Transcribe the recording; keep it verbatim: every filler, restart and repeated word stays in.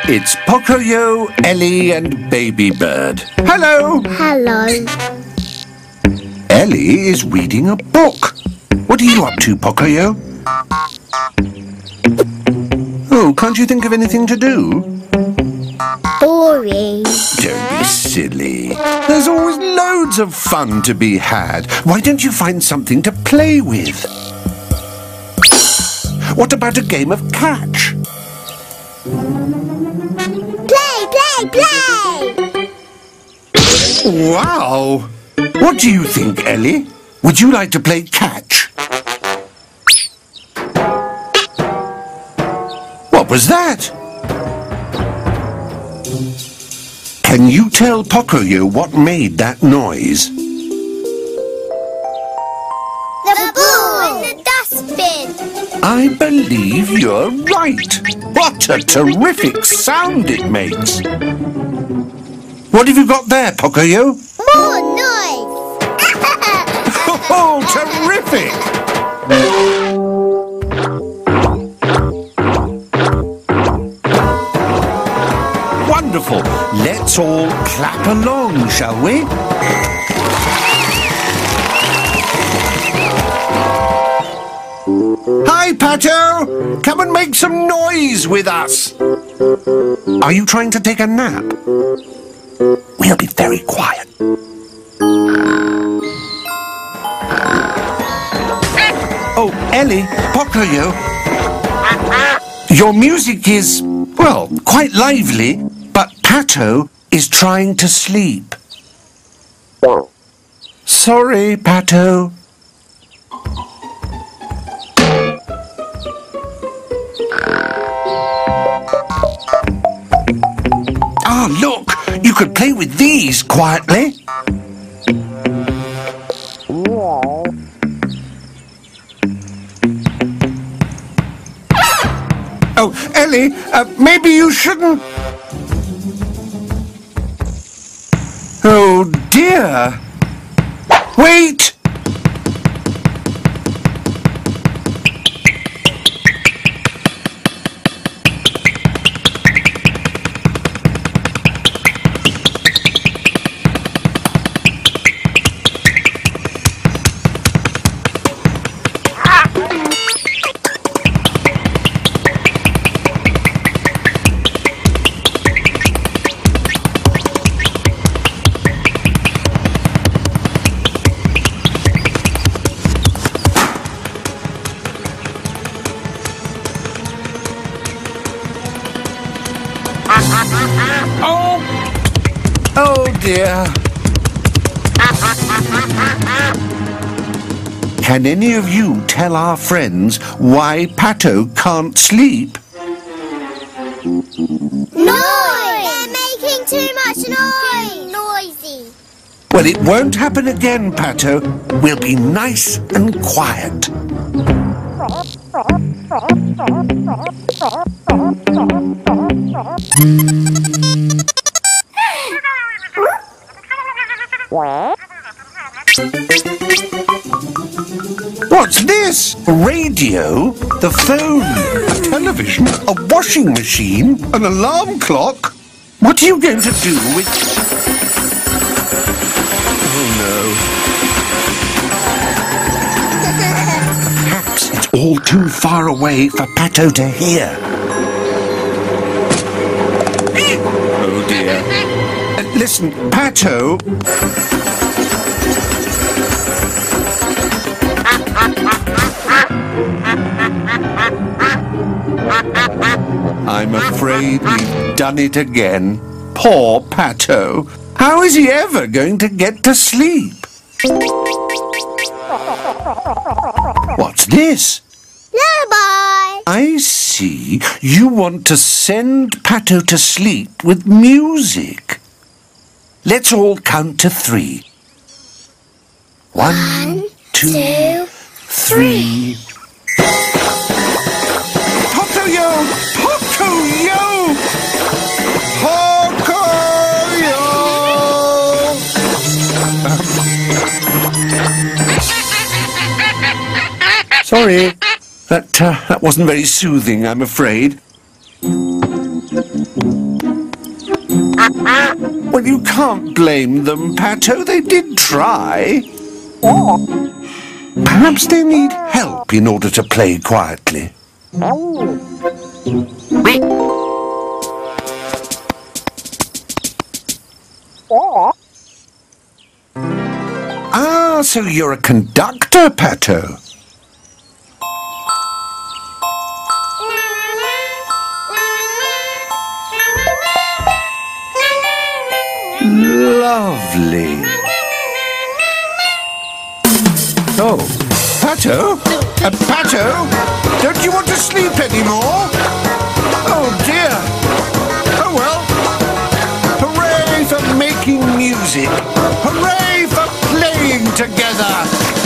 It's Pocoyo, Ellie and Baby Bird. Hello! Hello. Ellie is reading a book. What are you up to, Pocoyo? Oh, can't you think of anything to do? Boring. Don't be silly. There's always loads of fun to be had. Why don't you find something to play with? What about a game of catch? Play, play, play! Wow! What do you think, Ellie? Would you like to play catch? What was that? Can you tell Pocoyo what made that noise? The ball in the dustbin. I believe you're right. What a terrific sound it makes. What have you got there, Pocoyo? More noise. Oh, terrific! Wonderful. Let's all clap along, shall we? Hi, Pato! Come and make some noise with us. Are you trying to take a nap? We'll be very quiet. Oh, Ellie, Pocoyo. Your music is, well, quite lively, but Pato is trying to sleep. Sorry, Pato. Ah, look! You could play with these quietly. Oh, Ellie, uh, maybe you shouldn't... Oh, dear. Wait! Oh! Oh dear. Can any of you tell our friends why Pato can't sleep? Noise! They're making too much noise. Noisy. Well, it won't happen again, Pato. We'll be nice and quiet. What's this? A radio? The phone? A television? A washing machine? An alarm clock? What are you going to do with... Oh, no. Perhaps it's all too far away for Pato to hear. Oh, dear. Uh, listen, Pato... I'm afraid we've done it again. Poor Pato. How is he ever going to get to sleep? What's this? Lullaby. I see. You want to send Pato to sleep with music. Let's all count to three. One, One two, two, three. Pocoyo! Pocoyo! Pocoyo! Sorry, that, uh, that wasn't very soothing, I'm afraid. Well, you can't blame them, Pato. They did try. Perhaps they need help in order to play quietly. Ah, so you're a conductor, Pato. Lovely. Oh, Pato? Uh, Pato? Don't you want to sleep anymore? Oh, dear. Oh, well. Hooray for making music. Hooray for playing together.